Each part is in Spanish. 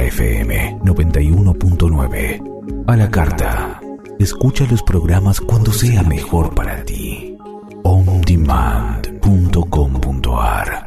FM 91.9. A la carta. Escucha los programas cuando sea mejor para ti. ondemand.com.ar.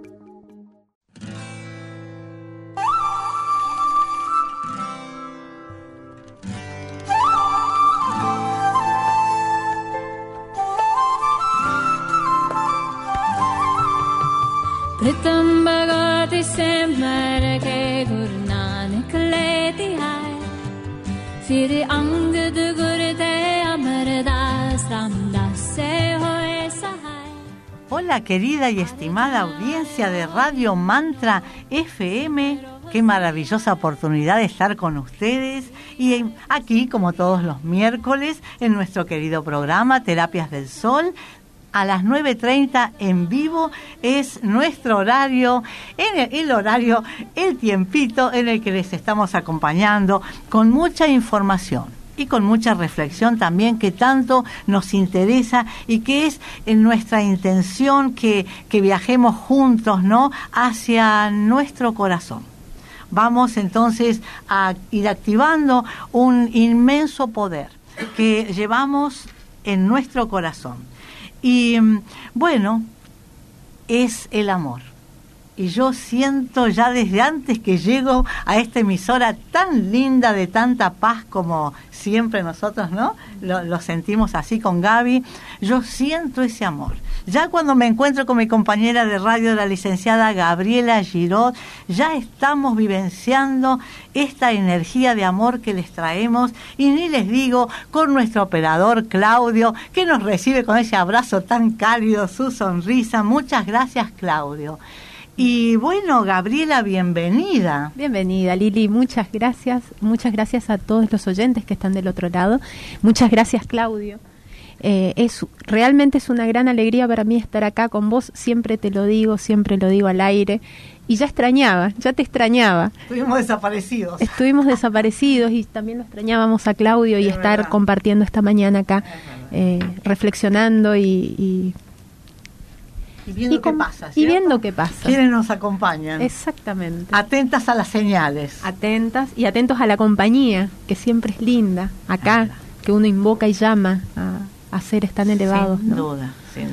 Pritam Bhagavati Semar ke Guru Nanak leti hai Siri Angad Gurute Amardas Ramdas se hoye sahai. Hola querida y estimada audiencia de Radio Mantra FM, qué maravillosa oportunidad de estar con ustedes y aquí como todos los miércoles en nuestro querido programa Terapias del Sol. A las 9:30 en vivo es nuestro horario, el tiempito en el que les estamos acompañando con mucha información y con mucha reflexión también que tanto nos interesa y que es en nuestra intención que viajemos juntos, ¿no?, hacia nuestro corazón. Vamos entonces a ir activando un inmenso poder que llevamos en nuestro corazón. Y bueno, es el amor. Y yo siento ya desde antes que llego a esta emisora tan linda, de tanta paz como siempre nosotros, ¿no? Lo sentimos así con Gaby. Yo siento ese amor. Ya cuando me encuentro con mi compañera de radio, la licenciada Gabriela Girot, ya estamos vivenciando esta energía de amor que les traemos, y ni les digo con nuestro operador Claudio, que nos recibe con ese abrazo tan cálido, su sonrisa. Muchas gracias, Claudio. Y bueno, Gabriela, bienvenida. Bienvenida, Lili, muchas gracias a todos los oyentes que están del otro lado. Muchas gracias, Claudio. Realmente es una gran alegría para mí estar acá con vos, siempre lo digo al aire, y ya te extrañaba. Estuvimos desaparecidos y también lo extrañábamos a Claudio, y estar verdad, compartiendo esta mañana acá, reflexionando y viendo qué pasa, ¿cierto? Y viendo qué pasa. ¿Quiénes nos acompañan? Exactamente. Atentas a las señales. Atentas y atentos a la compañía, que siempre es linda, acá, que uno invoca y llama a seres tan elevados. Sin duda.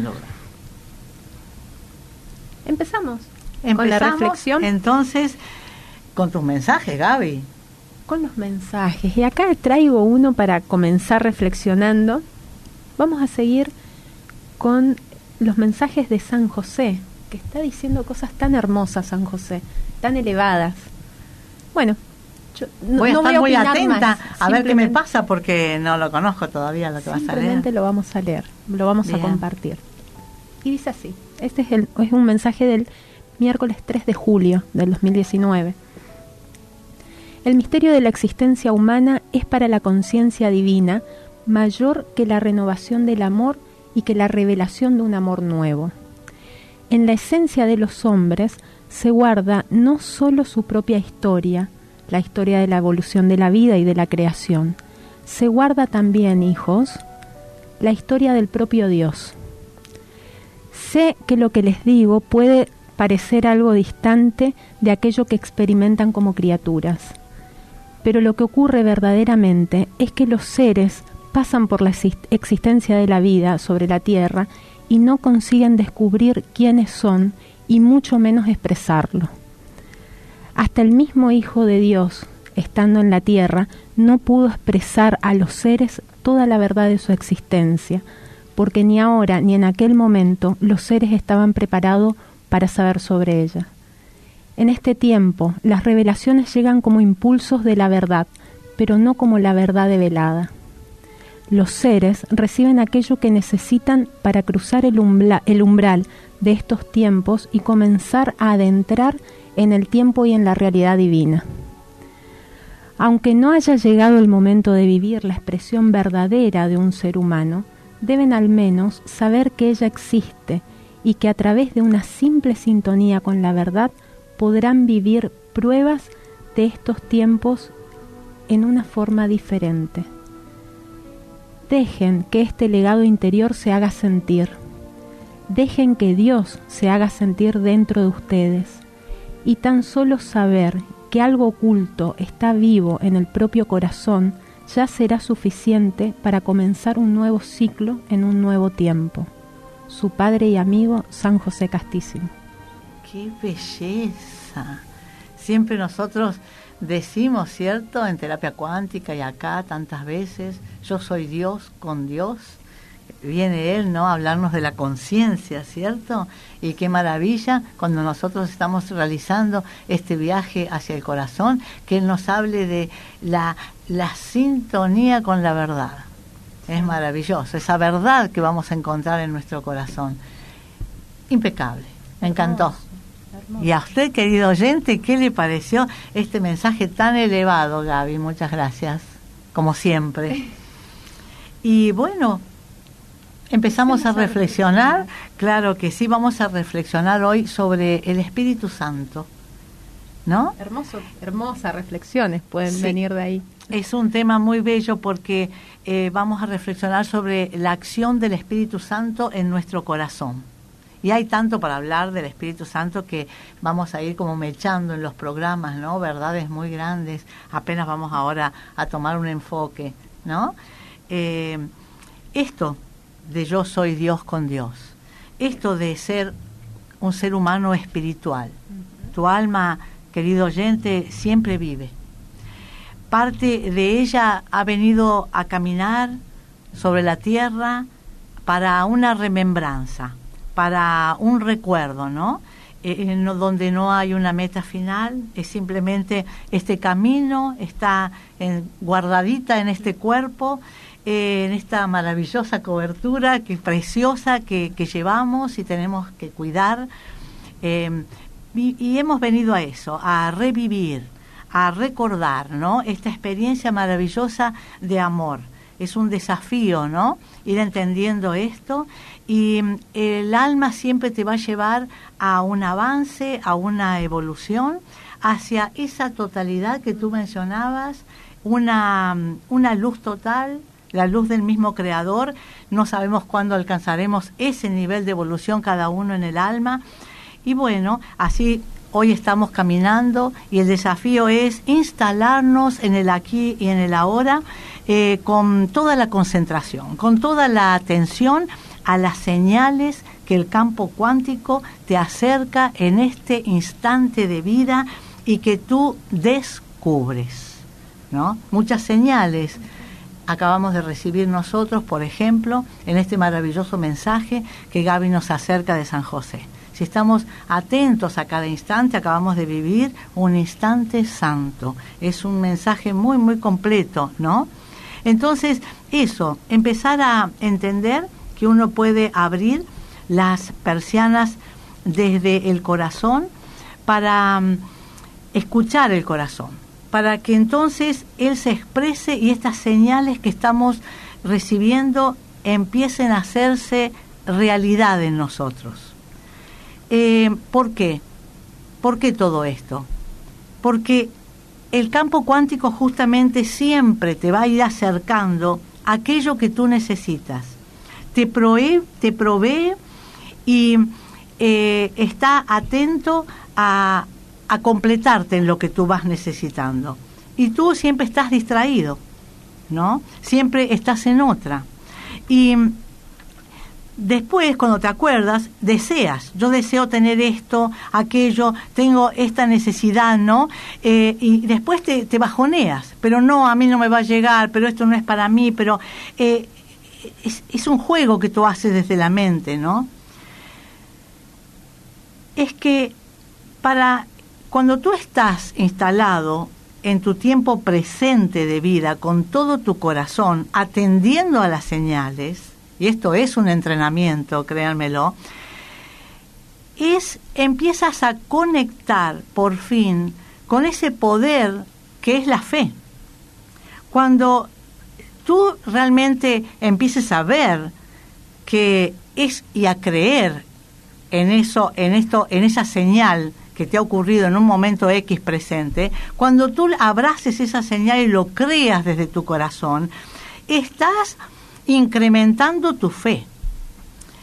Empezamos con la reflexión. Entonces, con tus mensajes, Gaby. Con los mensajes. Y acá traigo uno para comenzar reflexionando. Vamos a seguir con los mensajes de San José, que está diciendo cosas tan hermosas, San José, tan elevadas. Bueno, yo voy a estar muy atenta a ver qué me pasa, porque no lo conozco todavía lo que vas a leer. Simplemente lo vamos a leer, lo vamos a compartir. Y dice así, este es un mensaje del miércoles 3 de julio del 2019. El misterio de la existencia humana es para la conciencia divina mayor que la renovación del amor y que la revelación de un amor nuevo. En la esencia de los hombres se guarda no solo su propia historia, la historia de la evolución de la vida y de la creación, se guarda también, hijos, la historia del propio Dios. Sé que lo que les digo puede parecer algo distante de aquello que experimentan como criaturas, pero lo que ocurre verdaderamente es que los seres pasan por la existencia de la vida sobre la tierra y no consiguen descubrir quiénes son y mucho menos expresarlo. Hasta el mismo Hijo de Dios, estando en la tierra, no pudo expresar a los seres toda la verdad de su existencia, porque ni ahora ni en aquel momento los seres estaban preparados para saber sobre ella. En este tiempo, las revelaciones llegan como impulsos de la verdad, pero no como la verdad develada. Los seres reciben aquello que necesitan para cruzar el umbral de estos tiempos y comenzar a adentrar en el tiempo y en la realidad divina. Aunque no haya llegado el momento de vivir la expresión verdadera de un ser humano, deben al menos saber que ella existe y que a través de una simple sintonía con la verdad podrán vivir pruebas de estos tiempos en una forma diferente. Dejen que este legado interior se haga sentir. Dejen que Dios se haga sentir dentro de ustedes. Y tan solo saber que algo oculto está vivo en el propio corazón, ya será suficiente para comenzar un nuevo ciclo en un nuevo tiempo. Su padre y amigo, San José Castísimo. ¡Qué belleza! Siempre nosotros decimos, ¿cierto?, en terapia cuántica y acá tantas veces, yo soy Dios con Dios. Viene Él, ¿no?, a hablarnos de la conciencia, ¿cierto? Y qué maravilla cuando nosotros estamos realizando este viaje hacia el corazón, que Él nos hable de la sintonía con la verdad. Es maravilloso, esa verdad que vamos a encontrar en nuestro corazón. Impecable, me encantó. Hermoso. Y a usted, querido oyente, ¿qué le pareció este mensaje tan elevado, Gaby? Muchas gracias, como siempre. Y bueno, empezamos a reflexionar, claro que sí, vamos a reflexionar hoy sobre el Espíritu Santo, ¿no? Hermosas reflexiones pueden venir de ahí. Es un tema muy bello porque vamos a reflexionar sobre la acción del Espíritu Santo en nuestro corazón. Y hay tanto para hablar del Espíritu Santo que vamos a ir como mechando en los programas, ¿no? Verdades muy grandes. Apenas vamos ahora a tomar un enfoque, ¿no? Esto de yo soy Dios con Dios. Esto de ser un ser humano espiritual. Tu alma, querido oyente, siempre vive. Parte de ella ha venido a caminar sobre la tierra para una remembranza, para un recuerdo, ¿no? Donde no hay una meta final, es simplemente este camino, está guardadita en este cuerpo, en esta maravillosa cobertura que preciosa que llevamos y tenemos que cuidar. Y hemos venido a eso, a revivir, a recordar, ¿no?, esta experiencia maravillosa de amor. Es un desafío, ¿no?, ir entendiendo esto, y el alma siempre te va a llevar a un avance, a una evolución, hacia esa totalidad que tú mencionabas, una luz total, la luz del mismo Creador. No sabemos cuándo alcanzaremos ese nivel de evolución cada uno en el alma. Y bueno, así hoy estamos caminando y el desafío es instalarnos en el aquí y en el ahora, con toda la concentración, con toda la atención a las señales que el campo cuántico te acerca en este instante de vida y que tú descubres, ¿no? Muchas señales acabamos de recibir nosotros, por ejemplo, en este maravilloso mensaje que Gaby nos acerca de San José. Si estamos atentos a cada instante, acabamos de vivir un instante santo. Es un mensaje muy, muy completo, ¿no? Entonces, eso, empezar a entender que uno puede abrir las persianas desde el corazón para escuchar el corazón, para que entonces él se exprese y estas señales que estamos recibiendo empiecen a hacerse realidad en nosotros. ¿Por qué? ¿Por qué todo esto? Porque el campo cuántico justamente siempre te va a ir acercando a aquello que tú necesitas. Te provee y está atento a completarte en lo que tú vas necesitando. Y tú siempre estás distraído, ¿no? Siempre estás en otra. Y después, cuando te acuerdas, deseas. Yo deseo tener esto, aquello, tengo esta necesidad, ¿no? Y después te bajoneas. Pero no, a mí no me va a llegar, pero esto no es para mí, pero es un juego que tú haces desde la mente, ¿no? Es que cuando tú estás instalado en tu tiempo presente de vida, con todo tu corazón, atendiendo a las señales, y esto es un entrenamiento, créanmelo, empiezas a conectar por fin con ese poder que es la fe. Cuando tú realmente empieces a ver que es y a creer en esa señal que te ha ocurrido en un momento X presente, cuando tú abraces esa señal y lo creas desde tu corazón, estás incrementando tu fe.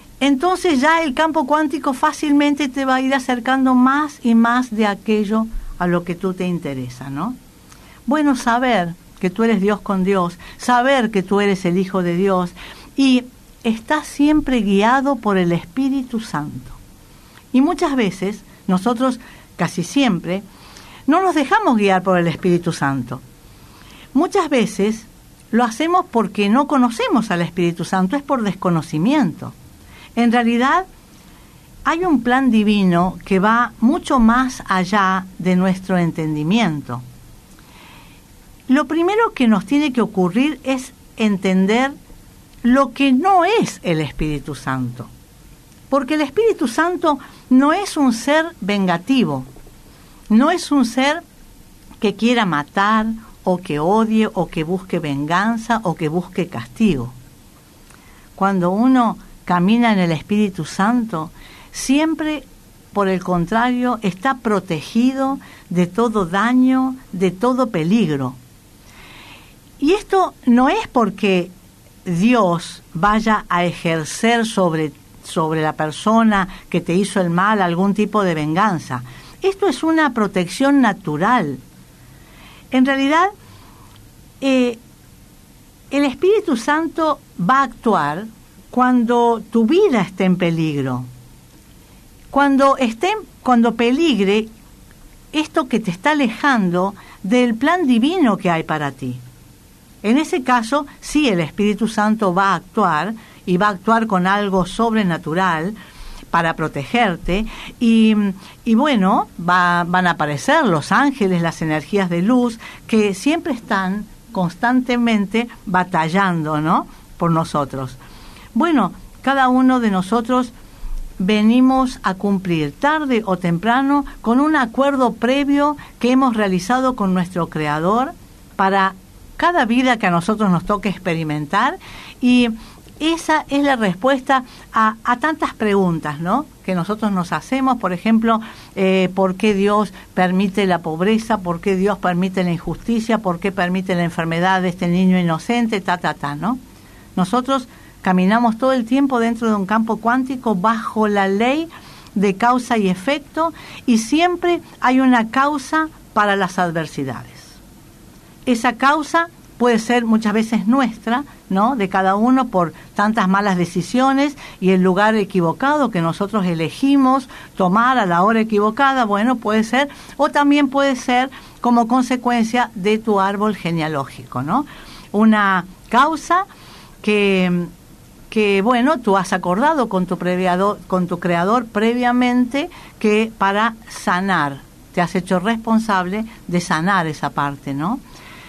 Entonces ya el campo cuántico fácilmente te va a ir acercando más y más de aquello a lo que tú te interesa, ¿no? Bueno, saber que tú eres Dios con Dios, saber que tú eres el Hijo de Dios y estás siempre guiado por el Espíritu Santo. Y muchas veces, nosotros casi siempre, no nos dejamos guiar por el Espíritu Santo. Muchas veces lo hacemos porque no conocemos al Espíritu Santo, es por desconocimiento. En realidad, hay un plan divino que va mucho más allá de nuestro entendimiento. Lo primero que nos tiene que ocurrir es entender lo que no es el Espíritu Santo. Porque el Espíritu Santo no es un ser vengativo, no es un ser que quiera matar o que odie o que busque venganza o que busque castigo. Cuando uno camina en el Espíritu Santo, siempre, por el contrario, está protegido de todo daño, de todo peligro. Y esto no es porque Dios vaya a ejercer sobre la persona que te hizo el mal algún tipo de venganza. Esto es una protección natural. En realidad, el Espíritu Santo va a actuar cuando tu vida esté en peligro. Cuando peligre esto que te está alejando del plan divino que hay para ti. En ese caso, sí, el Espíritu Santo va a actuar y va a actuar con algo sobrenatural para protegerte y bueno, van a aparecer los ángeles, las energías de luz que siempre están constantemente batallando, ¿no?, por nosotros. Bueno, cada uno de nosotros venimos a cumplir tarde o temprano con un acuerdo previo que hemos realizado con nuestro Creador para cada vida que a nosotros nos toque experimentar, y esa es la respuesta a tantas preguntas, ¿no?, que nosotros nos hacemos. Por ejemplo, ¿por qué Dios permite la pobreza? ¿Por qué Dios permite la injusticia? ¿Por qué permite la enfermedad de este niño inocente? ¿no? Nosotros caminamos todo el tiempo dentro de un campo cuántico bajo la ley de causa y efecto, y siempre hay una causa para las adversidades. Esa causa puede ser muchas veces nuestra, ¿no?, de cada uno por tantas malas decisiones y el lugar equivocado que nosotros elegimos tomar a la hora equivocada. Bueno, puede ser, o también puede ser como consecuencia de tu árbol genealógico, ¿no? Una causa que bueno, tú has acordado con tu Creador previamente, que para sanar, te has hecho responsable de sanar esa parte, ¿no?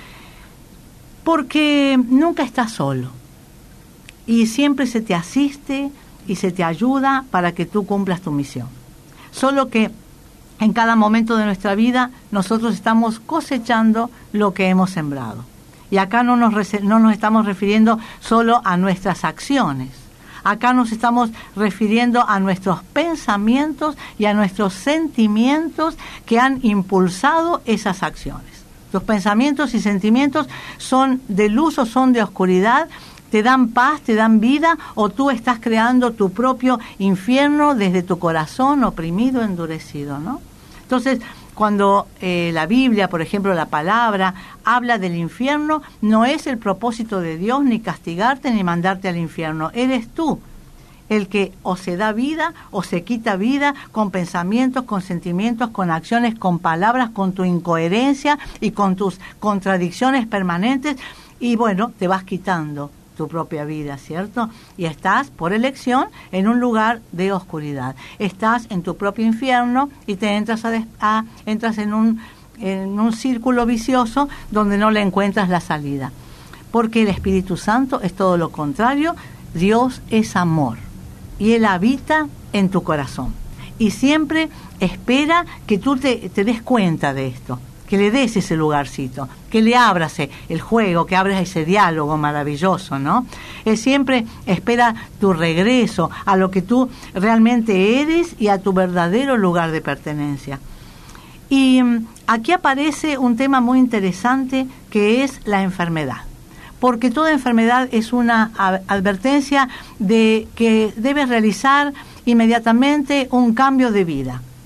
Porque nunca estás solo y siempre se te asiste y se te ayuda para que tú cumplas tu misión. Solo que en cada momento de nuestra vida nosotros estamos cosechando lo que hemos sembrado. Y acá no nos estamos refiriendo solo a nuestras acciones. Acá nos estamos refiriendo a nuestros pensamientos y a nuestros sentimientos que han impulsado esas acciones. Tus pensamientos y sentimientos son de luz o son de oscuridad, te dan paz, te dan vida, o tú estás creando tu propio infierno desde tu corazón oprimido, endurecido, ¿no? Entonces, cuando la Biblia, por ejemplo, la palabra, habla del infierno, no es el propósito de Dios ni castigarte ni mandarte al infierno. Eres tú el que o se da vida o se quita vida con pensamientos, con sentimientos, con acciones, con palabras, con tu incoherencia y con tus contradicciones permanentes. Y bueno, te vas quitando tu propia vida, ¿cierto? Y estás, por elección, en un lugar de oscuridad. Estás en tu propio infierno y te entras en un círculo vicioso donde no le encuentras la salida. Porque el Espíritu Santo es todo lo contrario. Dios es amor y Él habita en tu corazón. Y siempre espera que tú te des cuenta de esto, que le des ese lugarcito, que le abras el juego, que abras ese diálogo maravilloso, ¿no? Él siempre espera tu regreso a lo que tú realmente eres y a tu verdadero lugar de pertenencia. Y aquí aparece un tema muy interesante, que es la enfermedad. Porque toda enfermedad es una advertencia de que debes realizar inmediatamente un cambio de vida.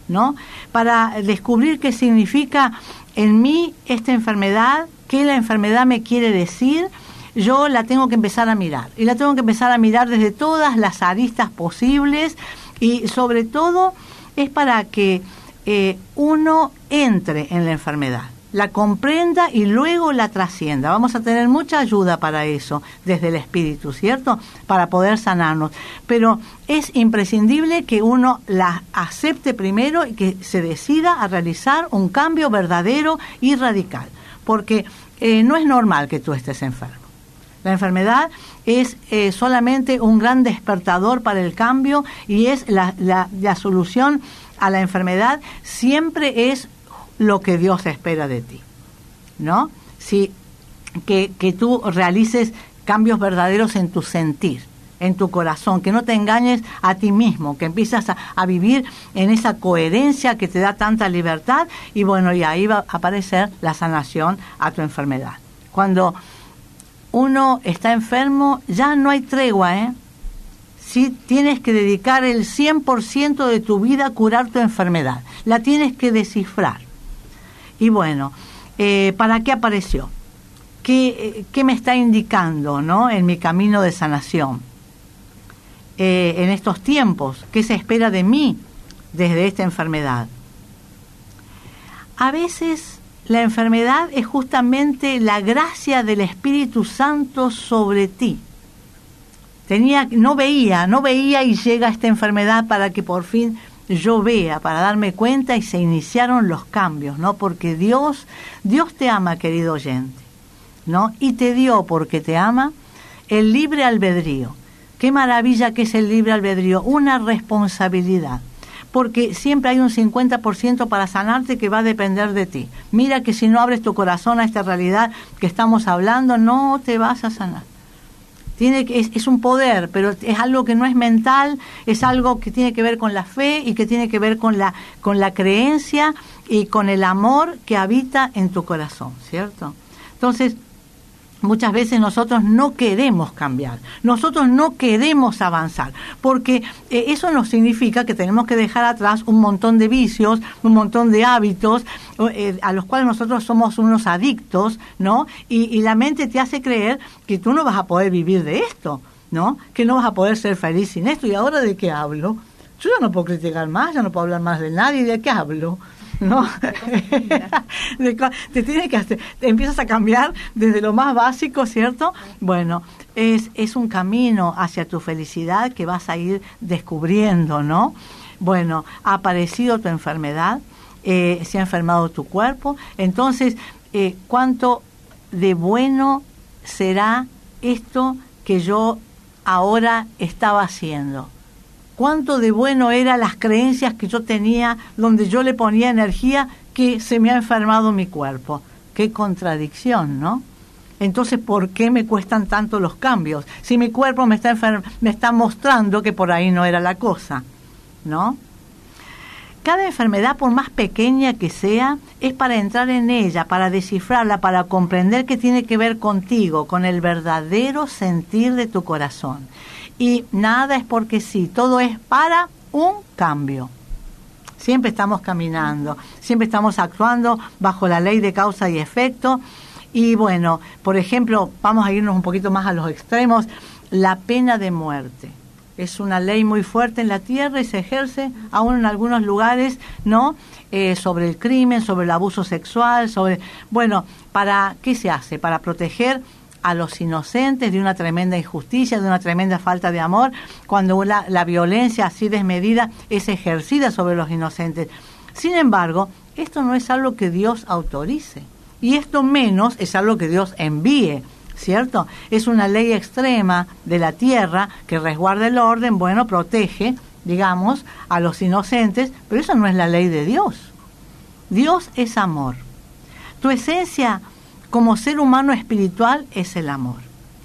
¿no? Para descubrir qué significa en mí esta enfermedad, qué la enfermedad me quiere decir, yo la tengo que empezar a mirar. Y la tengo que empezar a mirar desde todas las aristas posibles, y sobre todo es para que uno entre en la enfermedad, la comprenda y luego la trascienda. Vamos a tener mucha ayuda para eso desde el espíritu, ¿cierto? Para poder sanarnos. Pero es imprescindible que uno la acepte primero y que se decida a realizar un cambio verdadero y radical. Porque no es normal que tú estés enfermo. La enfermedad es solamente un gran despertador para el cambio, y es la solución a la enfermedad siempre es lo que Dios espera de ti, ¿no? Sí, que tú realices cambios verdaderos en tu sentir, en tu corazón, que no te engañes a ti mismo, que empiezas a vivir en esa coherencia que te da tanta libertad, y bueno, y ahí va a aparecer la sanación a tu enfermedad. Cuando uno está enfermo, ya no hay tregua, ¿eh? Sí, tienes que dedicar el 100% de tu vida a curar tu enfermedad. La tienes que descifrar. Y bueno, ¿para qué apareció? ¿Qué me está indicando, ¿no?, en mi camino de sanación? En estos tiempos, ¿qué se espera de mí desde esta enfermedad? A veces la enfermedad es justamente la gracia del Espíritu Santo sobre ti. No veía y llega esta enfermedad para que por fin yo vea, para darme cuenta, y se iniciaron los cambios, ¿no? Porque Dios te ama, querido oyente, ¿no? Y te dio, porque te ama, el libre albedrío. Qué maravilla que es el libre albedrío, una responsabilidad. Porque siempre hay un 50% para sanarte que va a depender de ti. Mira que si no abres tu corazón a esta realidad que estamos hablando, no te vas a sanar. Es un poder, pero es algo que no es mental, es algo que tiene que ver con la fe y que tiene que ver con la creencia y con el amor que habita en tu corazón, ¿cierto? Entonces, muchas veces nosotros no queremos cambiar, nosotros no queremos avanzar, porque eso nos significa que tenemos que dejar atrás un montón de vicios, un montón de hábitos a los cuales nosotros somos unos adictos, ¿no? Y la mente te hace creer que tú no vas a poder vivir de esto, ¿no? Que no vas a poder ser feliz sin esto. ¿Y ahora de qué hablo? Yo ya no puedo criticar más, ya no puedo hablar más de nadie. ¿De qué hablo? ¿No? Te empiezas a cambiar desde lo más básico, ¿cierto? Bueno, es un camino hacia tu felicidad que vas a ir descubriendo, ¿no? Bueno, ha aparecido tu enfermedad, se ha enfermado tu cuerpo, entonces, ¿cuánto de bueno será esto que yo ahora estaba haciendo? ¿Cuánto de bueno eran las creencias que yo tenía, donde yo le ponía energía, que se me ha enfermado mi cuerpo? Qué contradicción, ¿no? Entonces, ¿por qué me cuestan tanto los cambios? Si mi cuerpo me está mostrando que por ahí no era la cosa, ¿no? Cada enfermedad, por más pequeña que sea, es para entrar en ella, para descifrarla, para comprender que tiene que ver contigo, con el verdadero sentir de tu corazón. Y nada es porque sí, todo es para un cambio. Siempre estamos caminando, siempre estamos actuando bajo la ley de causa y efecto. Y bueno, por ejemplo, vamos a irnos un poquito más a los extremos, la pena de muerte. Es una ley muy fuerte en la tierra y se ejerce aún en algunos lugares, ¿no? Sobre el crimen, sobre el abuso sexual, Bueno, ¿para qué se hace? Para proteger a los inocentes de una tremenda injusticia, de una tremenda falta de amor, cuando la violencia así desmedida es ejercida sobre los inocentes. Sin embargo, esto no es algo que Dios autorice, y esto menos es algo que Dios envíe, ¿cierto? Es una ley extrema de la tierra que resguarda el orden, bueno, protege, digamos, a los inocentes, pero eso no es la ley de Dios. Dios es amor. Tu esencia como ser humano espiritual es el amor.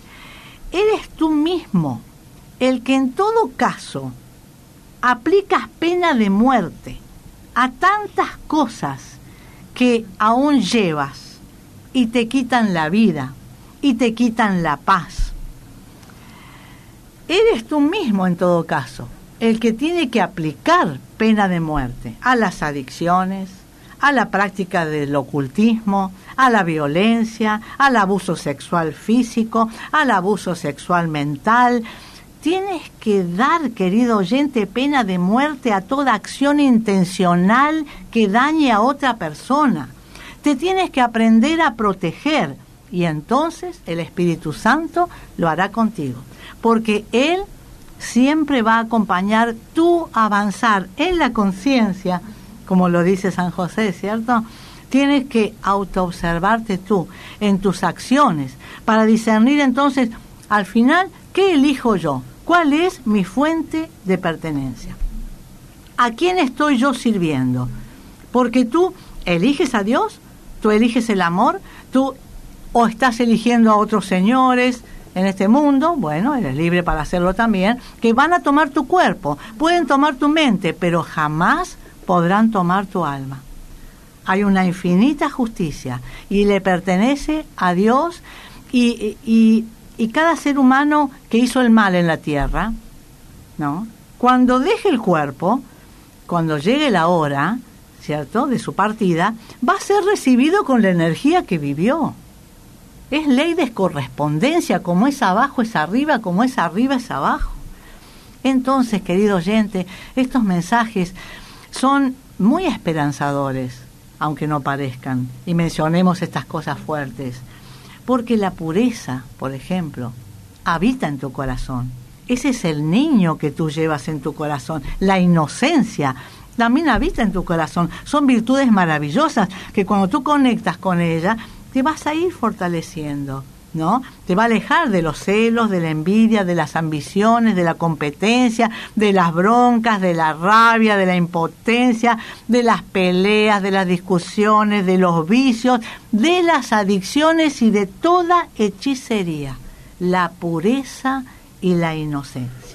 Eres tú mismo el que en todo caso aplicas pena de muerte a tantas cosas que aún llevas y te quitan la vida y te quitan la paz. Eres tú mismo en todo caso, el que tiene que aplicar pena de muerte a las adicciones, a la práctica del ocultismo, a la violencia, al abuso sexual físico, al abuso sexual mental. Tienes que dar, querido oyente, pena de muerte a toda acción intencional que dañe a otra persona. Te tienes que aprender a proteger, y entonces el Espíritu Santo lo hará contigo, porque Él siempre va a acompañar tu avanzar en la conciencia, como lo dice San José, ¿cierto? Tienes que autoobservarte tú en tus acciones para discernir entonces, al final, ¿qué elijo yo? ¿Cuál es mi fuente de pertenencia? ¿A quién estoy yo sirviendo? Porque tú eliges a Dios, tú eliges el amor, tú o estás eligiendo a otros señores en este mundo, bueno, eres libre para hacerlo también, que van a tomar tu cuerpo, pueden tomar tu mente, pero jamás podrán tomar tu alma. Hay una infinita justicia y le pertenece a Dios y cada ser humano que hizo el mal en la tierra, ¿no? Cuando deje el cuerpo, cuando llegue la hora, ¿cierto?, de su partida, va a ser recibido con la energía que vivió. Es ley de correspondencia, como es abajo es arriba, como es arriba es abajo. Entonces, querido oyente, estos mensajes son muy esperanzadores, aunque no parezcan, y mencionemos estas cosas fuertes, porque la pureza, por ejemplo, habita en tu corazón. Ese es el niño que tú llevas en tu corazón. La inocencia también habita en tu corazón. Son virtudes maravillosas que cuando tú conectas con ella, te vas a ir fortaleciendo, ¿no? Te va a alejar de los celos, de la envidia, de las ambiciones, de la competencia, de las broncas, de la rabia, de la impotencia, de las peleas, de las discusiones, de los vicios, de las adicciones y de toda hechicería. La pureza y la inocencia.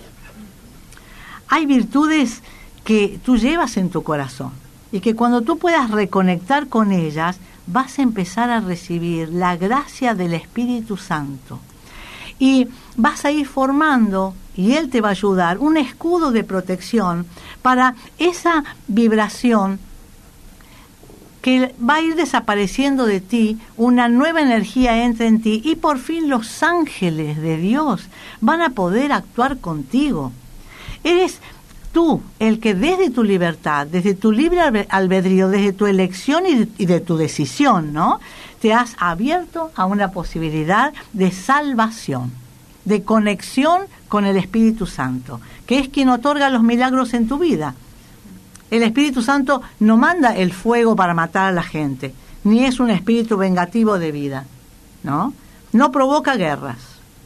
Hay virtudes que tú llevas en tu corazón y que cuando tú puedas reconectar con ellas, vas a empezar a recibir la gracia del Espíritu Santo y vas a ir formando, y Él te va a ayudar, un escudo de protección para esa vibración que va a ir desapareciendo de ti, una nueva energía entra en ti y por fin los ángeles de Dios van a poder actuar contigo. Eres tú el que desde tu libertad, desde tu libre albedrío, desde tu elección y de tu decisión, ¿no?, te has abierto a una posibilidad de salvación, de conexión con el Espíritu Santo, que es quien otorga los milagros en tu vida. El Espíritu Santo no manda el fuego para matar a la gente, ni es un espíritu vengativo de vida, ¿no? No provoca guerras.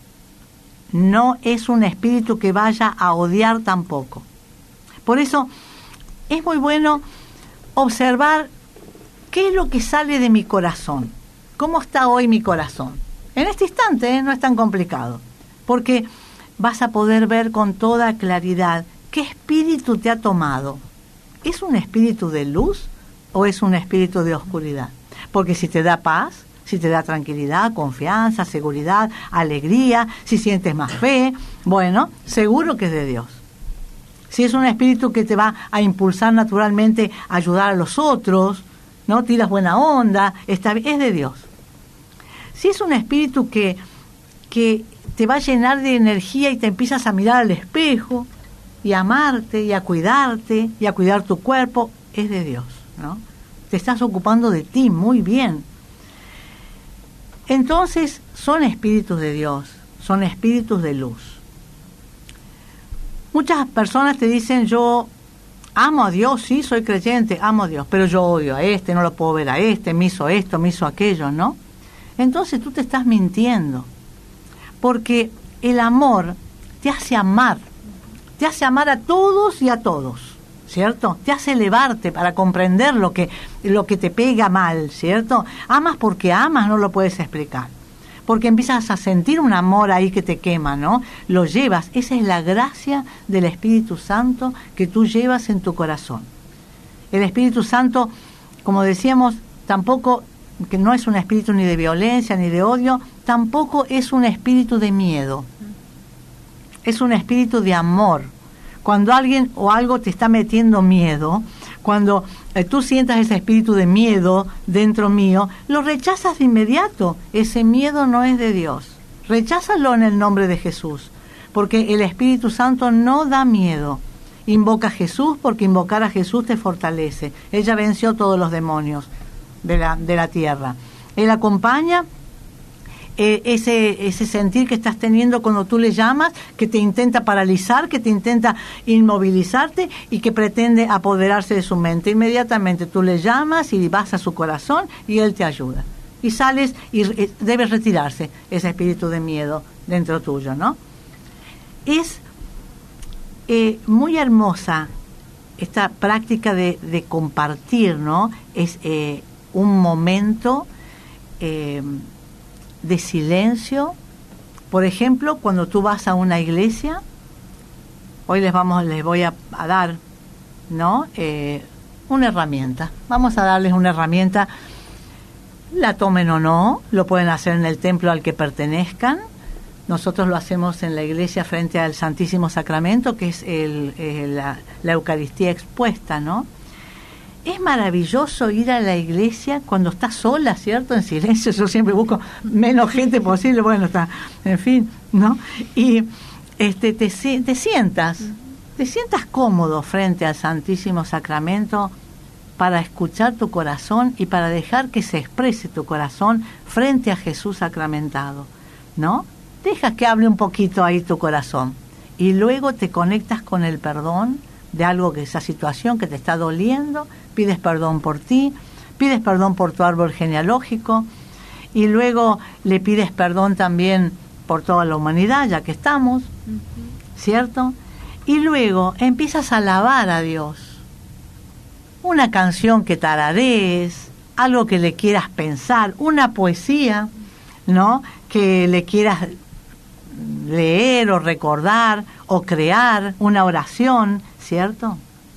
No es un espíritu que vaya a odiar tampoco. Por eso es muy bueno observar qué es lo que sale de mi corazón, cómo está hoy mi corazón. En este instante, no es tan complicado, porque vas a poder ver con toda claridad qué espíritu te ha tomado. ¿Es un espíritu de luz o es un espíritu de oscuridad? Porque si te da paz, si te da tranquilidad, confianza, seguridad, alegría, si sientes más fe, bueno, seguro que es de Dios. Si es un espíritu que te va a impulsar naturalmente a ayudar a los otros, ¿no? Tiras buena onda, es de Dios. Si es un espíritu que te va a llenar de energía y te empiezas a mirar al espejo y a amarte y a cuidarte y a cuidar tu cuerpo, es de Dios, ¿no? Te estás ocupando de ti muy bien. Entonces son espíritus de Dios, son espíritus de luz. Muchas personas te dicen, yo amo a Dios, sí, soy creyente, amo a Dios, pero yo odio a este, no lo puedo ver a este, me hizo esto, me hizo aquello, ¿no? Entonces tú te estás mintiendo, porque el amor te hace amar a todos y a todos, ¿cierto? Te hace elevarte para comprender lo que te pega mal, ¿cierto? Amas porque amas, no lo puedes explicar. Porque empiezas a sentir un amor ahí que te quema, ¿no? Lo llevas, esa es la gracia del Espíritu Santo que tú llevas en tu corazón. El Espíritu Santo, como decíamos, tampoco, que no es un espíritu ni de violencia ni de odio, tampoco es un espíritu de miedo. Es un espíritu de amor, cuando alguien o algo te está metiendo miedo, cuando tú sientas ese espíritu de miedo dentro mío, lo rechazas de inmediato. Ese miedo no es de Dios. Recházalo en el nombre de Jesús, porque el Espíritu Santo no da miedo. Invoca a Jesús, porque invocar a Jesús te fortalece. Ella venció todos los demonios de la tierra. Él acompaña ese sentir que estás teniendo cuando tú le llamas, que te intenta paralizar, que te intenta inmovilizarte y que pretende apoderarse de su mente. Inmediatamente tú le llamas y vas a su corazón y él te ayuda. Y sales y debes retirarse ese espíritu de miedo dentro tuyo, ¿no? Es muy hermosa esta práctica de compartir, ¿no? Es un momento de silencio. Por ejemplo, cuando tú vas a una iglesia, hoy les voy a dar, ¿no? Una herramienta. Vamos a darles una herramienta, la tomen o no, lo pueden hacer en el templo al que pertenezcan. Nosotros lo hacemos en la iglesia frente al Santísimo Sacramento, que es la Eucaristía expuesta, ¿no? Es maravilloso ir a la iglesia cuando estás sola, ¿cierto? En silencio. Yo siempre busco menos gente posible. Bueno, está, en fin, ¿no? Y te sientas cómodo frente al Santísimo Sacramento para escuchar tu corazón y para dejar que se exprese tu corazón frente a Jesús sacramentado, ¿no? Dejas que hable un poquito ahí tu corazón y luego te conectas con el perdón de algo, que esa situación que te está doliendo, pides perdón por ti, pides perdón por tu árbol genealógico y luego le pides perdón también por toda la humanidad, ya que estamos, ¿cierto? Y luego empiezas a alabar a Dios. Una canción que tararees, algo que le quieras pensar, una poesía, ¿no? Que le quieras leer o recordar o crear, una oración, ¿cierto?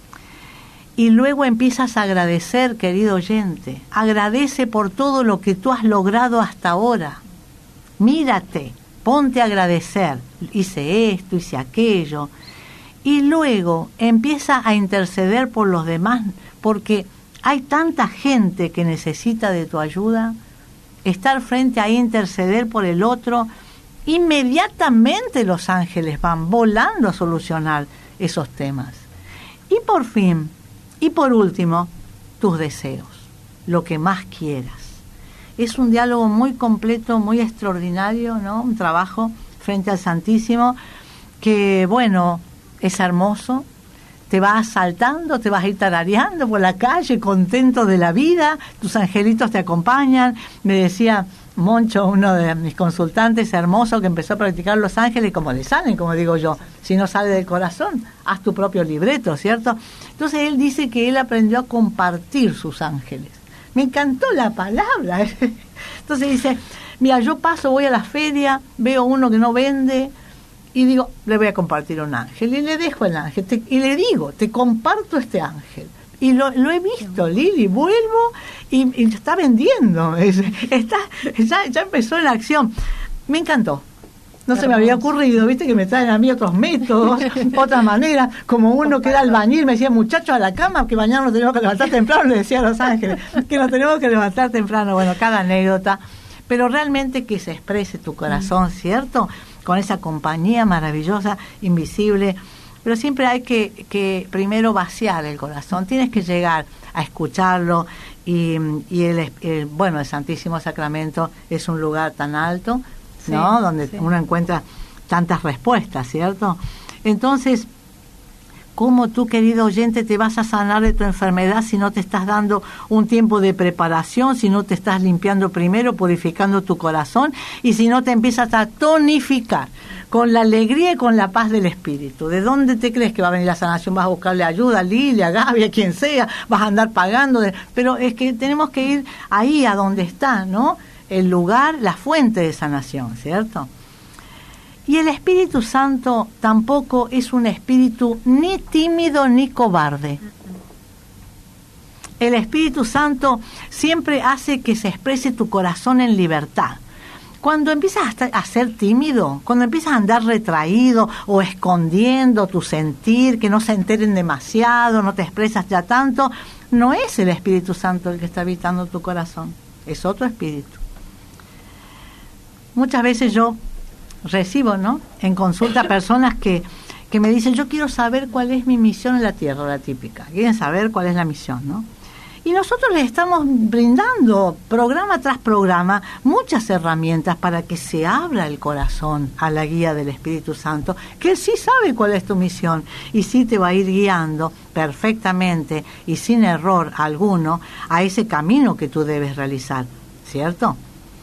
Y luego empiezas a agradecer, querido oyente. Agradece por todo lo que tú has logrado hasta ahora. Mírate, ponte a agradecer. Hice esto, hice aquello. Y luego empieza a interceder por los demás, porque hay tanta gente que necesita de tu ayuda. Estar frente a interceder por el otro, inmediatamente los ángeles van volando a solucionar esos temas. Y por fin, y por último, tus deseos, lo que más quieras. Es un diálogo muy completo, muy extraordinario, ¿no? Un trabajo frente al Santísimo que, bueno, es hermoso. Te vas saltando, te vas a ir tarareando por la calle, contento de la vida, tus angelitos te acompañan. Me decía Moncho, uno de mis consultantes, hermoso, que empezó a practicar los ángeles como le salen, como digo yo. Si no sale del corazón, haz tu propio libreto, ¿cierto? Entonces él dice que él aprendió a compartir sus ángeles. Me encantó la palabra. Entonces dice, mira, yo voy a la feria, veo uno que no vende, y digo, le voy a compartir un ángel, y le dejo el ángel, y le digo, te comparto este ángel. Y lo he visto, Lili, vuelvo y está vendiendo, ya empezó en acción. Me encantó. No se me había ocurrido, viste, que me traen a mí otros métodos, otras maneras, como uno que era albañil, me decía, muchachos, a la cama, que mañana nos tenemos que levantar temprano, le decía a los ángeles, que nos tenemos que levantar temprano. Bueno, cada anécdota, pero realmente que se exprese tu corazón, ¿cierto?, con esa compañía maravillosa, invisible. Pero siempre hay que primero vaciar el corazón. Tienes que llegar a escucharlo y el Santísimo Sacramento es un lugar tan alto, ¿no? Sí, donde uno encuentra tantas respuestas, ¿cierto? Entonces, ¿cómo tú, querido oyente, te vas a sanar de tu enfermedad si no te estás dando un tiempo de preparación, si no te estás limpiando primero, purificando tu corazón, y si no te empiezas a tonificar con la alegría y con la paz del Espíritu? ¿De dónde te crees que va a venir la sanación? ¿Vas a buscarle ayuda a Lilia, a Gaby, a quien sea? ¿Vas a andar pagando? Pero es que tenemos que ir ahí a donde está, ¿no?, el lugar, la fuente de sanación, ¿cierto? Y el Espíritu Santo tampoco es un espíritu ni tímido ni cobarde. El Espíritu Santo siempre hace que se exprese tu corazón en libertad. Cuando empiezas a ser tímido, cuando empiezas a andar retraído o escondiendo tu sentir, que no se enteren demasiado, no te expresas ya tanto, no es el Espíritu Santo el que está habitando tu corazón, es otro espíritu. Muchas veces yo recibo, ¿no?, en consulta personas que me dicen, yo quiero saber cuál es mi misión en la tierra, la típica. Quieren saber cuál es la misión, ¿no? Y nosotros les estamos brindando, programa tras programa, muchas herramientas para que se abra el corazón a la guía del Espíritu Santo, que Él sí sabe cuál es tu misión y sí te va a ir guiando perfectamente y sin error alguno a ese camino que tú debes realizar, ¿cierto?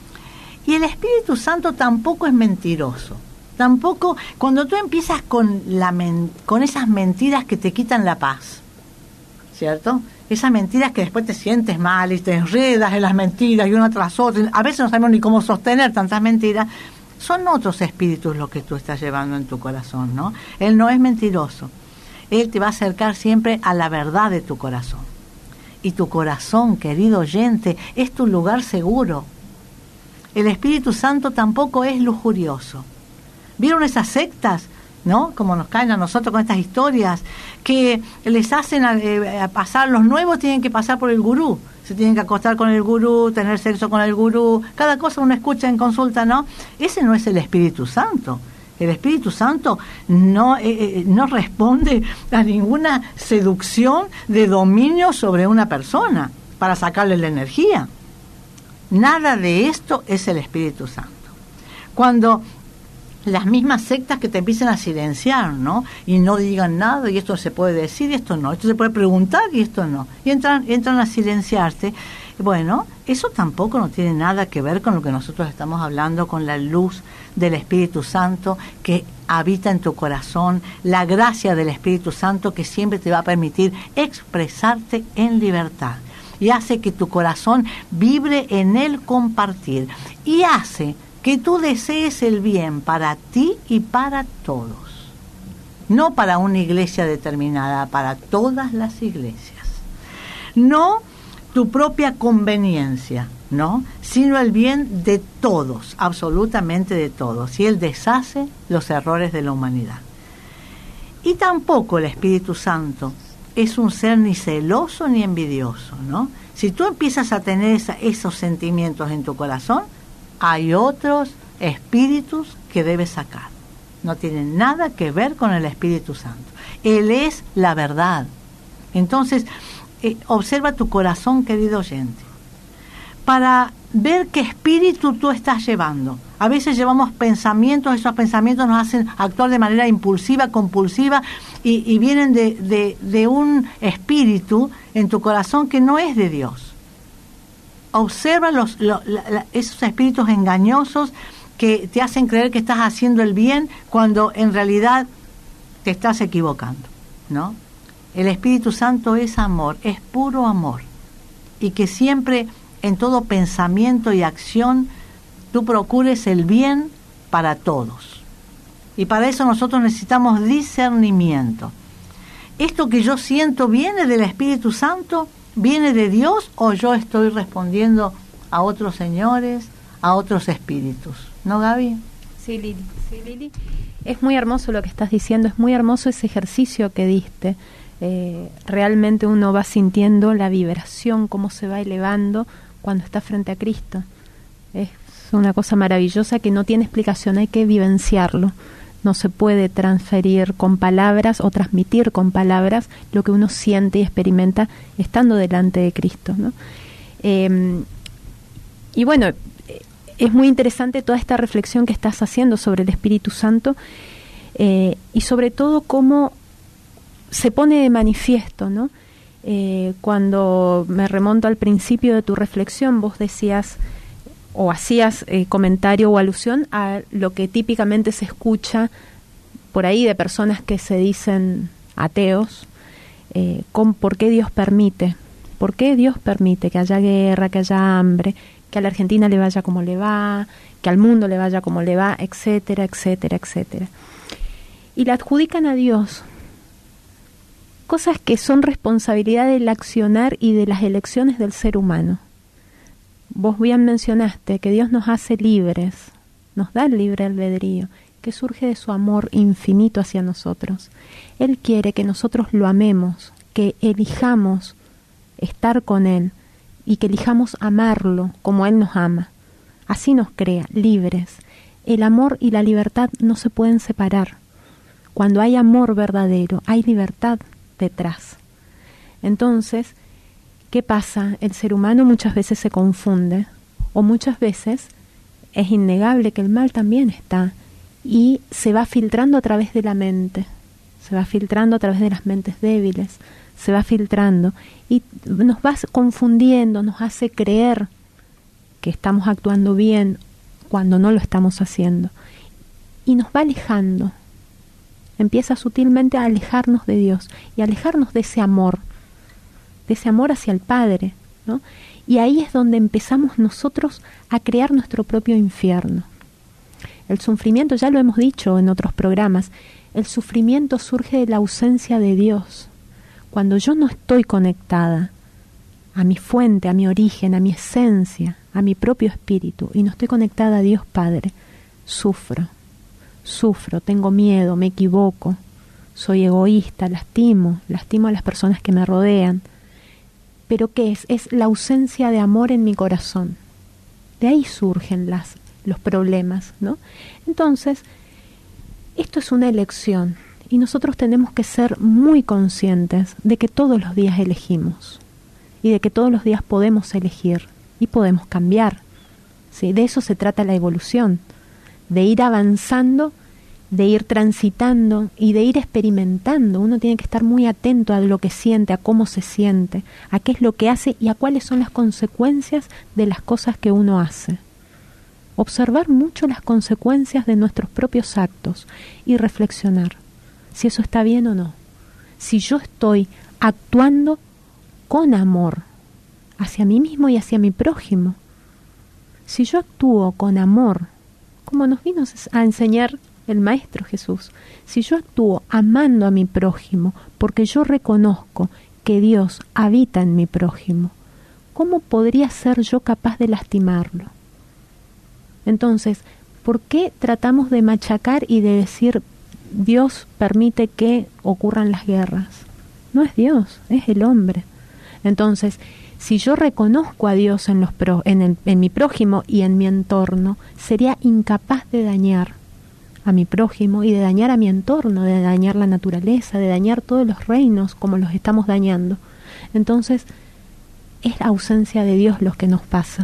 Y el Espíritu Santo tampoco es mentiroso. Tampoco, cuando tú empiezas con esas mentiras que te quitan la paz, ¿cierto? Esas mentiras que después te sientes mal y te enredas en las mentiras y una tras otra, a veces no sabemos ni cómo sostener tantas mentiras, son otros espíritus los que tú estás llevando en tu corazón, ¿no? Él no es mentiroso. Él te va a acercar siempre a la verdad de tu corazón. Y tu corazón, querido oyente, es tu lugar seguro. El Espíritu Santo tampoco es lujurioso. ¿Vieron esas sectas, no? Como nos caen a nosotros con estas historias, que les hacen a pasar, los nuevos tienen que pasar por el gurú, se tienen que acostar con el gurú, tener sexo con el gurú, cada cosa uno escucha en consulta, ¿no? Ese no es el Espíritu Santo. El Espíritu Santo no responde a ninguna seducción de dominio sobre una persona para sacarle la energía. Nada de esto es el Espíritu Santo. Cuando las mismas sectas que te empiezan a silenciar, ¿no? Y no digan nada, y esto se puede decir, y esto no, esto se puede preguntar, y esto no. Y entran a silenciarte. Bueno, eso tampoco no tiene nada que ver con lo que nosotros estamos hablando, con la luz del Espíritu Santo que habita en tu corazón, la gracia del Espíritu Santo que siempre te va a permitir expresarte en libertad. Y hace que tu corazón vibre en el compartir. Y hace que tú desees el bien para ti y para todos. No para una iglesia determinada, para todas las iglesias. No tu propia conveniencia, ¿no? Sino el bien de todos, absolutamente de todos. Y Él deshace los errores de la humanidad. Y tampoco el Espíritu Santo es un ser ni celoso ni envidioso, ¿no? Si tú empiezas a tener esos sentimientos en tu corazón, hay otros espíritus que debes sacar. No tienen nada que ver con el Espíritu Santo. Él es la verdad. Entonces, observa tu corazón, querido oyente, para ver qué espíritu tú estás llevando. A veces llevamos pensamientos, esos pensamientos nos hacen actuar de manera impulsiva, compulsiva, y vienen de un espíritu en tu corazón que no es de Dios. Observa esos espíritus engañosos que te hacen creer que estás haciendo el bien cuando en realidad te estás equivocando, ¿no? El Espíritu Santo es amor, es puro amor. Y que siempre, en todo pensamiento y acción, tú procures el bien para todos. Y para eso nosotros necesitamos discernimiento. ¿Esto que yo siento viene del Espíritu Santo? ¿Viene de Dios o yo estoy respondiendo a otros señores, a otros espíritus? ¿No, Gaby? Sí, Lili. Es muy hermoso lo que estás diciendo, es muy hermoso ese ejercicio que diste. Realmente uno va sintiendo la vibración, cómo se va elevando cuando está frente a Cristo. Es una cosa maravillosa que no tiene explicación, hay que vivenciarlo. No se puede transferir con palabras o transmitir con palabras lo que uno siente y experimenta estando delante de Cristo, ¿no? Y bueno, es muy interesante toda esta reflexión que estás haciendo sobre el Espíritu Santo y sobre todo cómo se pone de manifiesto, ¿no? Cuando me remonto al principio de tu reflexión, vos decías o hacías comentario o alusión a lo que típicamente se escucha por ahí de personas que se dicen ateos, con por qué Dios permite que haya guerra, que haya hambre, que a la Argentina le vaya como le va, que al mundo le vaya como le va, etcétera, etcétera, etcétera. Y le adjudican a Dios cosas que son responsabilidad del accionar y de las elecciones del ser humano. vos bien mencionaste que Dios nos hace libres, nos da el libre albedrío, que surge de su amor infinito hacia nosotros. Él quiere que nosotros lo amemos, que elijamos estar con Él y que elijamos amarlo como Él nos ama. Así nos crea, libres. El amor y la libertad no se pueden separar. Cuando hay amor verdadero, hay libertad detrás. Entonces, ¿qué pasa? El ser humano muchas veces se confunde, o muchas veces es innegable que el mal también está, y se va filtrando a través de la mente, se va filtrando a través de las mentes débiles, se va filtrando y nos va confundiendo, nos hace creer que estamos actuando bien cuando no lo estamos haciendo, y nos va alejando. Empieza sutilmente a alejarnos de Dios y a alejarnos de ese amor hacia el Padre, ¿no? Y ahí es donde empezamos nosotros a crear nuestro propio infierno. El sufrimiento, ya lo hemos dicho en otros programas, el sufrimiento surge de la ausencia de Dios. Cuando yo no estoy conectada a mi fuente, a mi origen, a mi esencia, a mi propio espíritu, y no estoy conectada a Dios Padre, sufro, tengo miedo, me equivoco, soy egoísta, lastimo a las personas que me rodean. ¿Pero qué es? Es la ausencia de amor en mi corazón. De ahí surgen los problemas, ¿no? Entonces, esto es una elección y nosotros tenemos que ser muy conscientes de que todos los días elegimos y de que todos los días podemos elegir y podemos cambiar, ¿sí? De eso se trata la evolución, de ir avanzando, de ir transitando y de ir experimentando. Uno tiene que estar muy atento a lo que siente, a cómo se siente, a qué es lo que hace y a cuáles son las consecuencias de las cosas que uno hace. Observar mucho las consecuencias de nuestros propios actos y reflexionar si eso está bien o no. Si yo estoy actuando con amor hacia mí mismo y hacia mi prójimo. Si yo actúo con amor, como nos vino a enseñar el Maestro Jesús, si yo actúo amando a mi prójimo porque yo reconozco que Dios habita en mi prójimo, ¿cómo podría ser yo capaz de lastimarlo? Entonces, ¿por qué tratamos de machacar y de decir Dios permite que ocurran las guerras? No es Dios, es el hombre. Entonces, si yo reconozco a Dios en mi prójimo y en mi entorno, sería incapaz de dañar a mi prójimo y de dañar a mi entorno, de dañar la naturaleza, de dañar todos los reinos como los estamos dañando. Entonces, es la ausencia de Dios lo que nos pasa.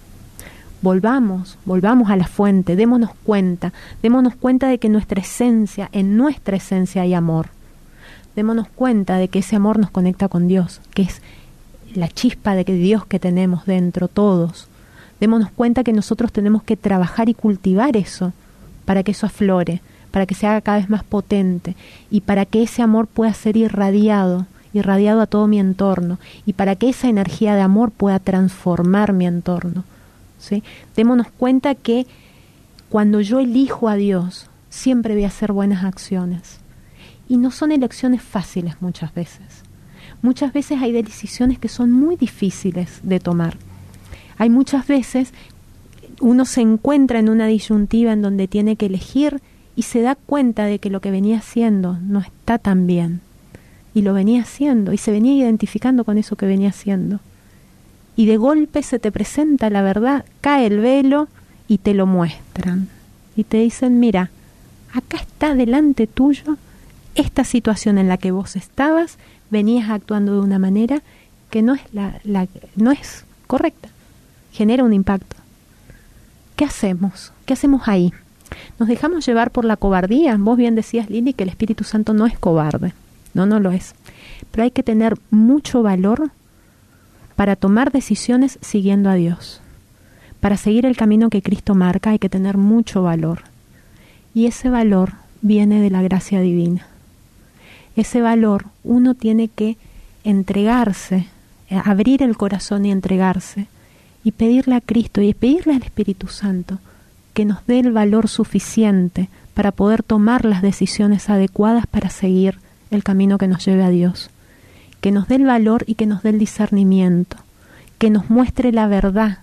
Volvamos a la fuente, démonos cuenta de que en nuestra esencia hay amor. Démonos cuenta de que ese amor nos conecta con Dios, que es la chispa de Dios que tenemos dentro todos. Démonos cuenta que nosotros tenemos que trabajar y cultivar eso, para que eso aflore, para que se haga cada vez más potente y para que ese amor pueda ser irradiado a todo mi entorno y para que esa energía de amor pueda transformar mi entorno, ¿sí? Démonos cuenta que cuando yo elijo a Dios, siempre voy a hacer buenas acciones. Y no son elecciones fáciles muchas veces. Muchas veces hay decisiones que son muy difíciles de tomar. Hay muchas veces uno se encuentra en una disyuntiva en donde tiene que elegir y se da cuenta de que lo que venía haciendo no está tan bien. Y lo venía haciendo y se venía identificando con eso que venía haciendo. Y de golpe se te presenta la verdad, cae el velo y te lo muestran. Y te dicen, mira, acá está delante tuyo esta situación en la que vos estabas, venías actuando de una manera que no es no es correcta. Genera un impacto. ¿Qué hacemos? ¿Qué hacemos ahí? ¿Nos dejamos llevar por la cobardía? Vos bien decías, Lili, que el Espíritu Santo no es cobarde. No lo es. Pero hay que tener mucho valor para tomar decisiones siguiendo a Dios. Para seguir el camino que Cristo marca hay que tener mucho valor. Y ese valor viene de la gracia divina. Ese valor uno tiene que entregarse, abrir el corazón y entregarse, y pedirle a Cristo y pedirle al Espíritu Santo que nos dé el valor suficiente para poder tomar las decisiones adecuadas para seguir el camino que nos lleve a Dios. Que nos dé el valor y que nos dé el discernimiento, que nos muestre la verdad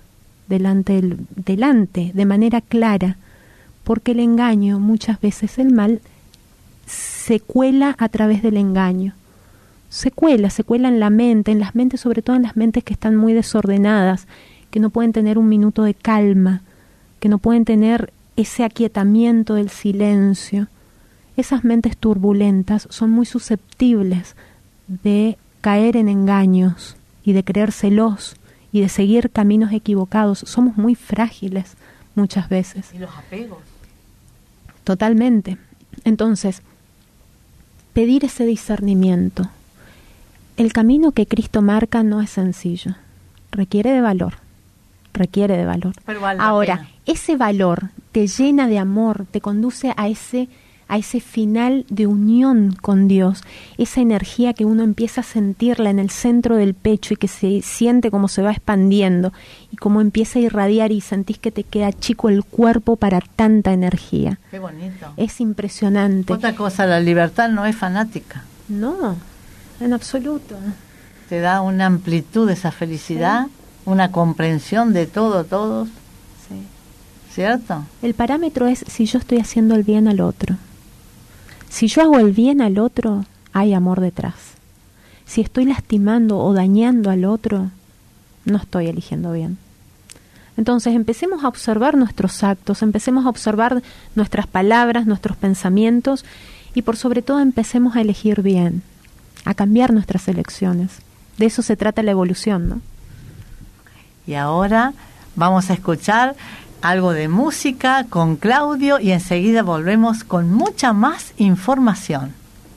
delante de manera clara, porque el engaño, muchas veces el mal, se cuela a través del engaño. Se cuela en la mente, en las mentes, sobre todo en las mentes que están muy desordenadas, que no pueden tener un minuto de calma, que no pueden tener ese aquietamiento del silencio. Esas mentes turbulentas son muy susceptibles de caer en engaños y de creérselos y de seguir caminos equivocados. Somos muy frágiles muchas veces. Y los apegos. Totalmente. Entonces, pedir ese discernimiento. El camino que Cristo marca no es sencillo. Requiere de valor. Pero vale la Ahora, pena. ese valor te llena de amor, te conduce a ese final de unión con Dios, esa energía que uno empieza a sentirla en el centro del pecho y que se siente como se va expandiendo y como empieza a irradiar y sentís que te queda chico el cuerpo para tanta energía. Qué bonito. Es impresionante. Otra cosa, la libertad no es fanática. No, en absoluto. Te da una amplitud de esa felicidad, una comprensión de todos, Sí. ¿cierto? El parámetro es si yo estoy haciendo el bien al otro. Si yo hago el bien al otro, hay amor detrás. Si estoy lastimando o dañando al otro, no estoy eligiendo bien. Entonces empecemos a observar nuestros actos, empecemos a observar nuestras palabras, nuestros pensamientos y por sobre todo empecemos a elegir bien, a cambiar nuestras elecciones. De eso se trata la evolución, ¿no? Y ahora vamos a escuchar algo de música con Claudio y enseguida volvemos con mucha más información.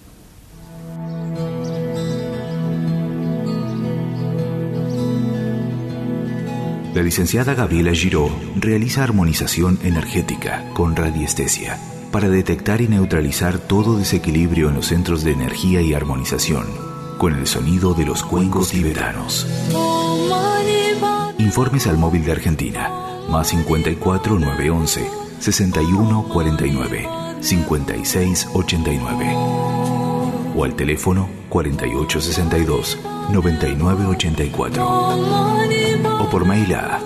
La licenciada Gabriela Giró realiza armonización energética con radiestesia para detectar y neutralizar todo desequilibrio en los centros de energía y armonización con el sonido de los cuencos tibetanos. Informes al móvil de Argentina más 54 911 61 49 56 89 o al teléfono 48 62 99 84 o por mail a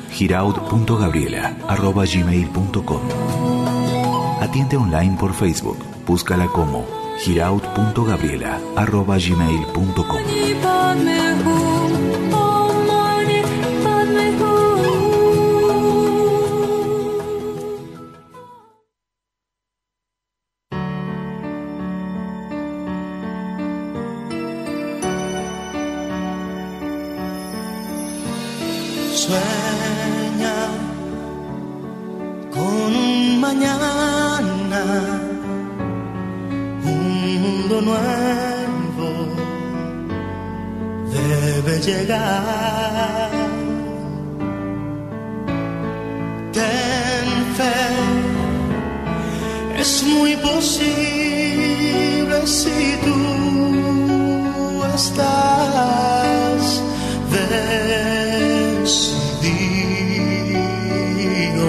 giraud.gabriela@gmail.com. Atiende online por Facebook, búscala como giraud.gabriela@gmail.com. Sueña con un mañana, un mundo nuevo debe llegar. Ten fe, es muy posible si tú estás decidido.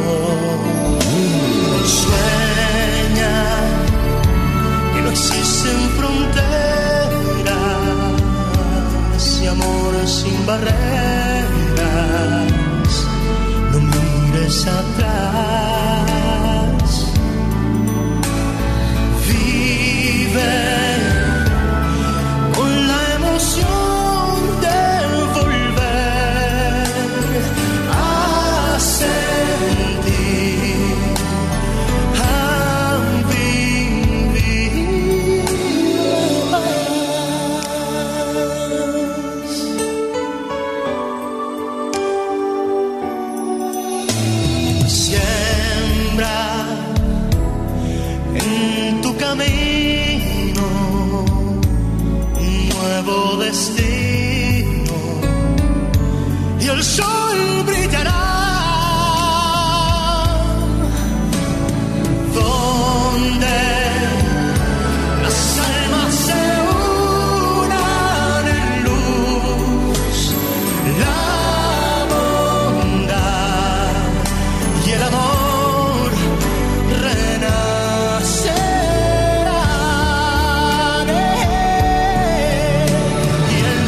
Sueña que no existen fronteras y amor sin barreras. No mires atrás. Vive con la emoción de volver a sentir, a vivir más. Siembra en tu camino un nuevo destino y el sol brillará donde las almas se unan en luz, la bondad y el amor renacerán y el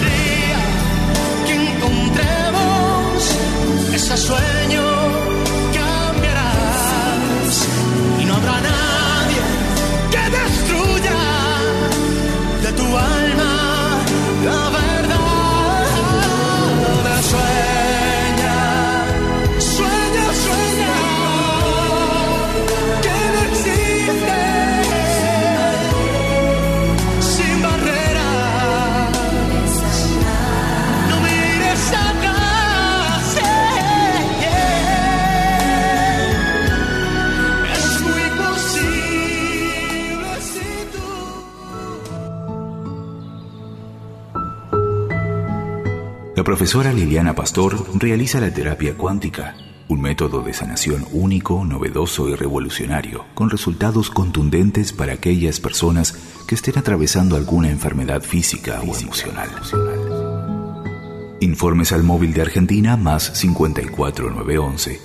La profesora Liliana Pastor realiza la terapia cuántica, un método de sanación único, novedoso y revolucionario, con resultados contundentes para aquellas personas que estén atravesando alguna enfermedad física o emocional. Informes al móvil de Argentina más 54 911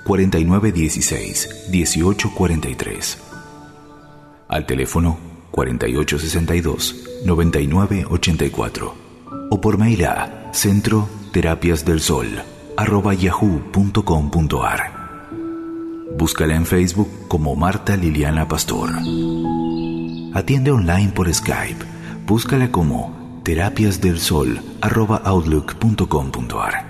4916 1843. Al teléfono 4862 9984 o por mail a centroterapiasdelsol@yahoo.com.ar. Búscala en Facebook como Marta Liliana Pastor. Atiende online por Skype. Búscala como terapiasdelsol@outlook.com.ar.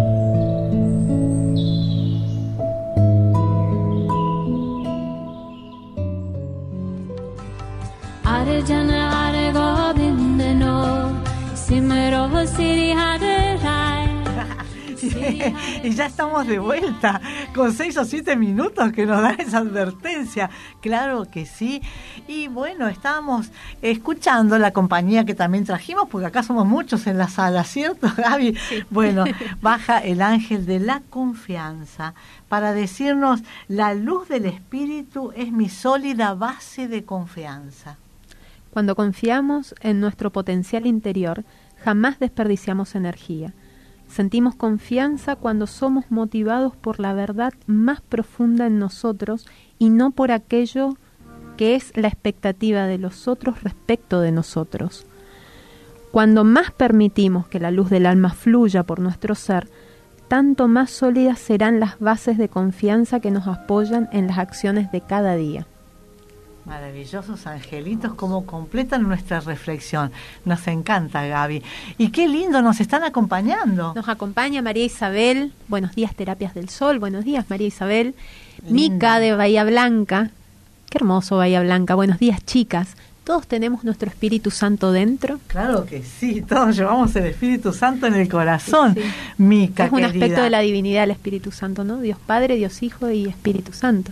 Y ya estamos de vuelta con 6 o 7 minutos que nos da esa advertencia. Claro que sí. Y bueno, estábamos escuchando la compañía que también trajimos, porque acá somos muchos en la sala, ¿cierto, Gaby? Sí. Bueno, baja el ángel de la confianza para decirnos: la luz del espíritu es mi sólida base de confianza. Cuando confiamos en nuestro potencial interior, jamás desperdiciamos energía. Sentimos confianza cuando somos motivados por la verdad más profunda en nosotros y no por aquello que es la expectativa de los otros respecto de nosotros. Cuando más permitimos que la luz del alma fluya por nuestro ser, tanto más sólidas serán las bases de confianza que nos apoyan en las acciones de cada día. Maravillosos angelitos, como completan nuestra reflexión. Nos encanta, Gaby. Y qué lindo, nos están acompañando. Nos acompaña María Isabel. Buenos días, Terapias del Sol. Buenos días, María Isabel. Linda. Mica de Bahía Blanca. Qué hermoso Bahía Blanca. Buenos días, chicas. ¿Todos tenemos nuestro Espíritu Santo dentro? Claro que sí, todos llevamos el Espíritu Santo en el corazón. Sí, sí. Mica, es un querida. Aspecto de la divinidad del Espíritu Santo, ¿no? Dios Padre, Dios Hijo y Espíritu Santo.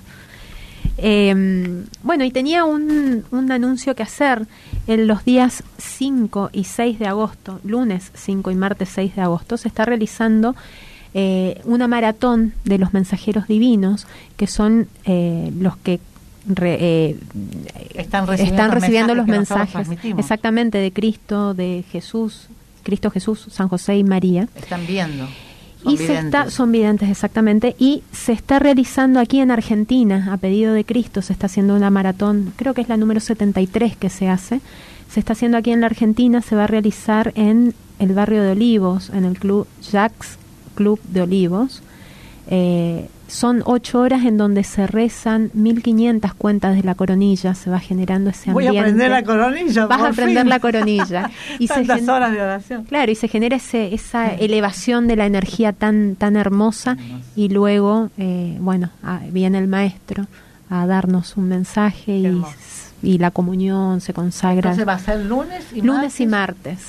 Bueno, y tenía un anuncio que hacer en los días 5 y 6 de agosto, lunes 5 y martes 6 de agosto, se está realizando una maratón de los mensajeros divinos, que son los que están recibiendo los mensajes exactamente de Cristo, de Jesús, Cristo Jesús, San José y María. Están viendo. Son videntes, exactamente, y se está realizando aquí en Argentina, a pedido de Cristo, se está haciendo una maratón, creo que es la número 73 que se está haciendo aquí en la Argentina, se va a realizar en el barrio de Olivos, en el Club Jacques Club de Olivos. Son 8 horas en donde se rezan 1500 cuentas de la coronilla, se va generando ese ambiente. Voy a aprender la coronilla. Vas a aprender la coronilla. Y tantas horas de oración. Claro, y se genera esa elevación de la energía tan hermosa, y luego, viene el maestro a darnos un mensaje y la comunión se consagra. Entonces va a ser lunes y martes.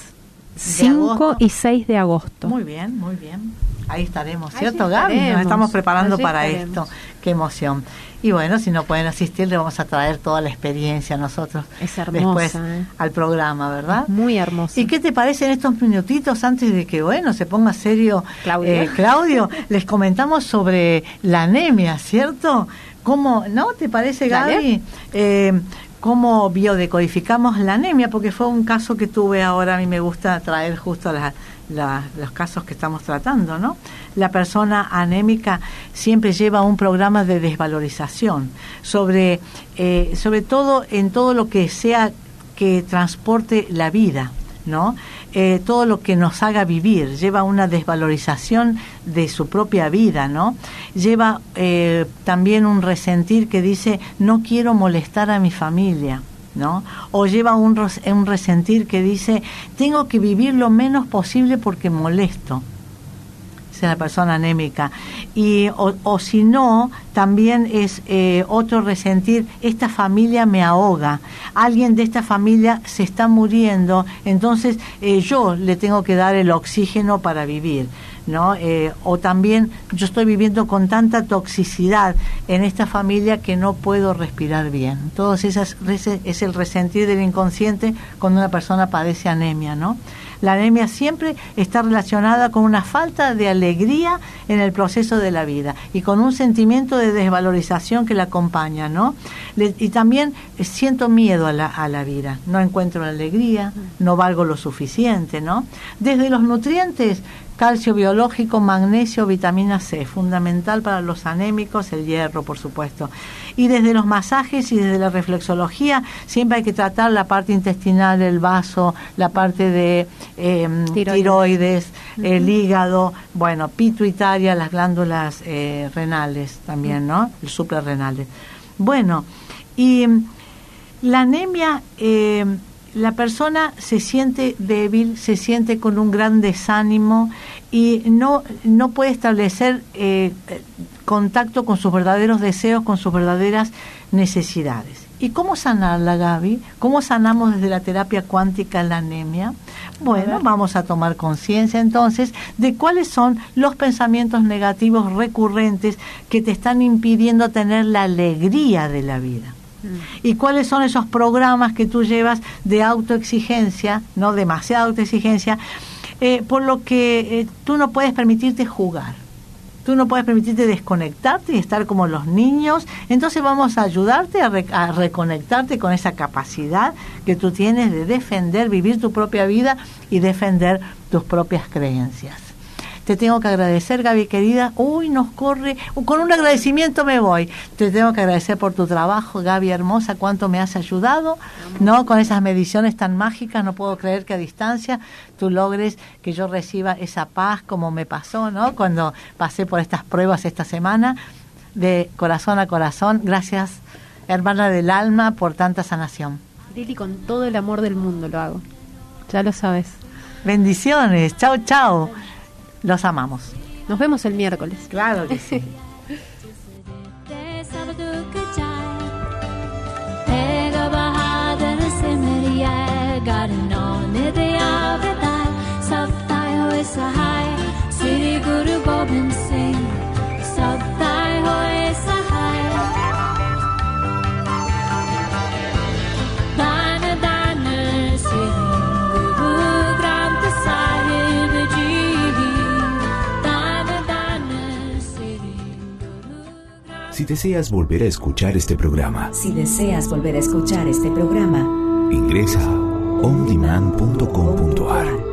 5 y 6 de agosto. Muy bien, muy bien. Ahí estaremos, ¿cierto, Gaby? Nos estamos preparando para esto. Qué emoción. Y bueno, si no pueden asistir, le vamos a traer toda la experiencia nosotros. Es hermosa, después al programa, ¿verdad? Muy hermosa. ¿Y qué te parece en estos minutitos, antes de que, se ponga serio Claudio? Les comentamos sobre la anemia, ¿cierto? ¿Cómo, no? ¿Te parece, Gaby? Cómo biodecodificamos la anemia, porque fue un caso que tuve ahora. A mí me gusta traer justo los casos que estamos tratando, ¿no? La persona anémica siempre lleva un programa de desvalorización sobre todo en todo lo que sea que transporte la vida, ¿no? Todo lo que nos haga vivir, lleva una desvalorización de su propia vida, ¿no? Lleva también un resentir que dice: no quiero molestar a mi familia, ¿no? O lleva un resentir que dice: tengo que vivir lo menos posible porque molesto. Esa es la persona anémica. Y o si no, también es otro resentir: esta familia me ahoga, alguien de esta familia se está muriendo, entonces yo le tengo que dar el oxígeno para vivir, ¿no? O también: yo estoy viviendo con tanta toxicidad en esta familia que no puedo respirar bien. Todo ese es el resentir del inconsciente cuando una persona padece anemia, ¿no? La anemia siempre está relacionada con una falta de alegría en el proceso de la vida y con un sentimiento de desvalorización que la acompaña, ¿no? Y también siento miedo a la vida, no encuentro la alegría, no valgo lo suficiente, ¿no? Desde los nutrientes, calcio biológico, magnesio, vitamina C, fundamental para los anémicos, el hierro, por supuesto. Y desde los masajes y desde la reflexología, siempre hay que tratar la parte intestinal, el vaso, la parte de tiroides, el hígado, bueno, pituitaria, las glándulas renales también, ¿no? El suprarrenales. Bueno, y la anemia... la persona se siente débil, se siente con un gran desánimo y no puede establecer contacto con sus verdaderos deseos, con sus verdaderas necesidades. ¿Y cómo sanarla, Gaby? ¿Cómo sanamos desde la terapia cuántica la anemia? Bueno, vamos a tomar conciencia entonces de cuáles son los pensamientos negativos recurrentes que te están impidiendo tener la alegría de la vida. ¿Y cuáles son esos programas que tú llevas de autoexigencia, no demasiada autoexigencia, por lo que tú no puedes permitirte jugar? Tú no puedes permitirte desconectarte y estar como los niños. Entonces vamos a ayudarte a reconectarte con esa capacidad que tú tienes de defender, vivir tu propia vida y defender tus propias creencias. Te tengo que agradecer, Gaby querida. Uy, nos corre. Con un agradecimiento me voy. Te tengo que agradecer por tu trabajo, Gaby hermosa, cuánto me has ayudado, ¿no? Con esas mediciones tan mágicas, no puedo creer que a distancia tú logres que yo reciba esa paz como me pasó, ¿no? Cuando pasé por estas pruebas esta semana, de corazón a corazón. Gracias, hermana del alma, por tanta sanación. Lili, con todo el amor del mundo lo hago. Ya lo sabes. Bendiciones. Chao, chao. Los amamos. Nos vemos el miércoles. Claro que sí. Si deseas volver a escuchar este programa, ingresa a ondemand.com.ar.